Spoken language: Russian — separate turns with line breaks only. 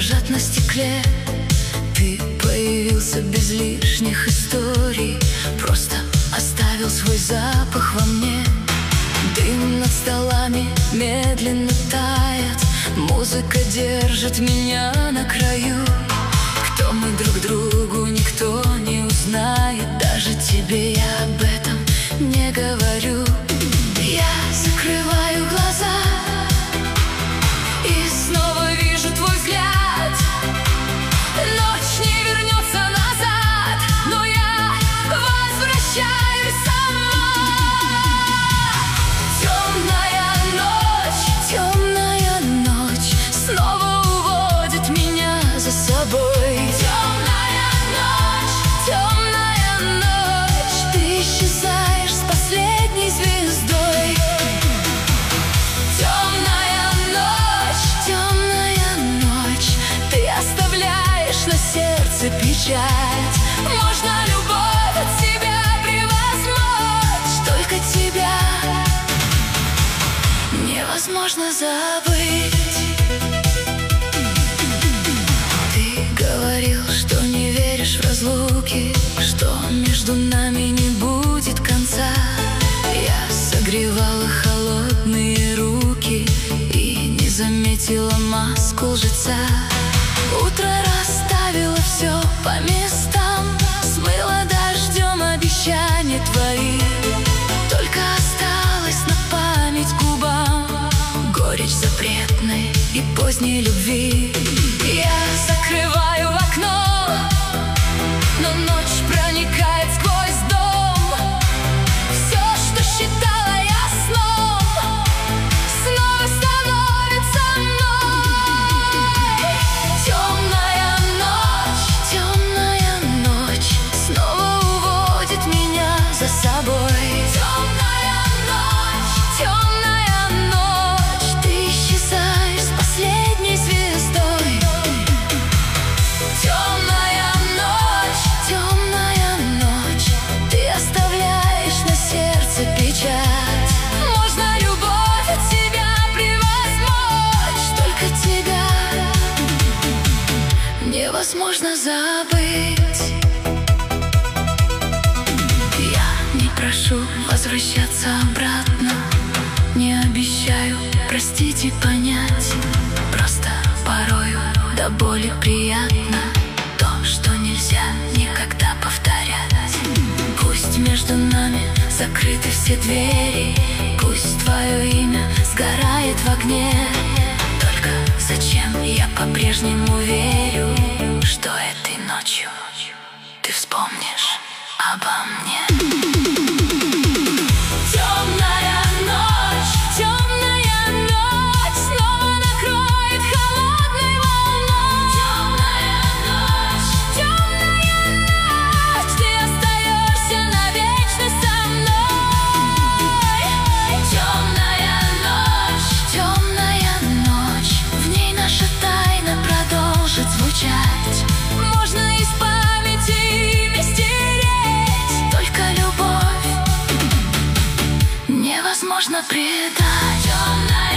дрожат на стекле. Ты появился без лишних историй, просто оставил свой запах во мне. Дым над столами медленно тает, музыка держит меня на краю. Кто мы друг другу, никто не узнает, даже тебе я об этом не говорю. Я закрываю глаза и снова вижу твой взгляд. Ночь не вернется назад, но я возвращаюсь сама. Темная ночь снова уводит меня за собой. Темная ночь, ты исчезаешь с последней звездой. Темная ночь, ты оставляешь на сердце печать. Можно любовь от себя превозмочь, только тебя невозможно забыть. Ты говорил, что не веришь в разлуки, что между нами не будет конца. Я согревала холодные руки и не заметила маску лжеца. Утро расставило все по местам, смыло дождем обещания твои. Только осталось на память губам горечь запретной и поздней любви. Я закрываю окно, но ночь проникает сквозь дом. Все, что считала я сном, снова становится мной. Темная ночь снова уводит меня за собой. Темная ночь, ты исчезаешь с последней звездой. Темная ночь, ты оставляешь на сердце печать. Можно любовь от себя превозмочь, только тебя невозможно забыть. Я не прошу возвращаться обратно, не обещаю простить и понять. Просто порою до боли приятно то, что нельзя никогда повторять. Пусть между нами закрыты все двери, пусть твое имя сгорает в огне. Только зачем я по-прежнему верю, что этой ночью ты вспомнишь обо мне. Можно из памяти имя стереть, только любовь невозможно предать.